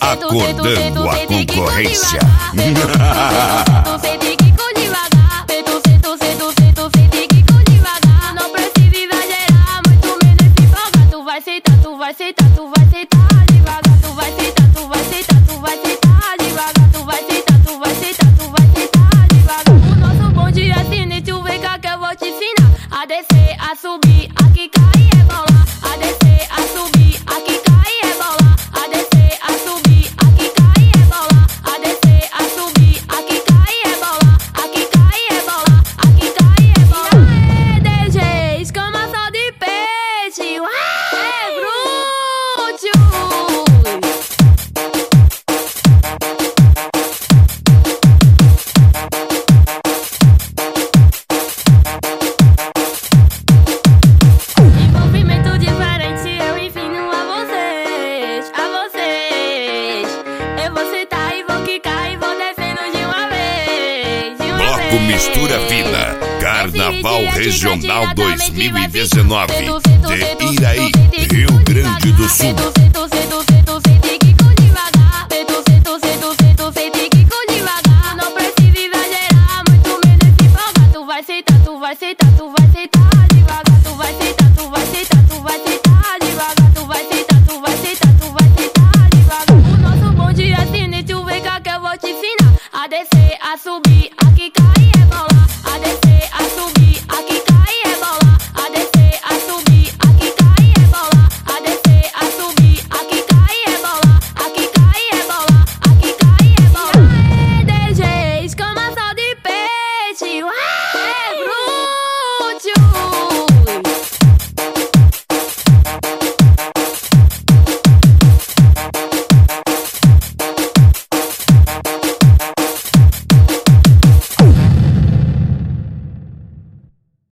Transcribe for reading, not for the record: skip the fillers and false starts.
acordando a concorrência. Não precisa exagerar, muito menos se empolgar. Tu vai sentar, tu vai sentar, tu vai sentar devagar. Tu vai sentar, tu vai sentar, tu vai sentar devagar. Tu vai sentar, tu vai sentar, tu vai sentar devagar. O nosso bonde é sinistro, vem cá que eu vou te ensinar a descer, a subir, a quicar e rebolar. A descer, a subir, a quicar e rebolar. A descer, a subir, a quicar e rebolar. A descer, a subir, a quicar e rebolar. A quicar e rebolar, a quicar e rebolar. Aê, DG, escama só de peixe. Ué, bruto. Movimento diferente, eu ensino a vocês, a vocês. Eu vou sentar e vou quicar e vou descendo de uma vez, de uma Bloco vez. Mistura Vida, Carnaval Regional 2019 de Iraí, Rio Grande do Sul.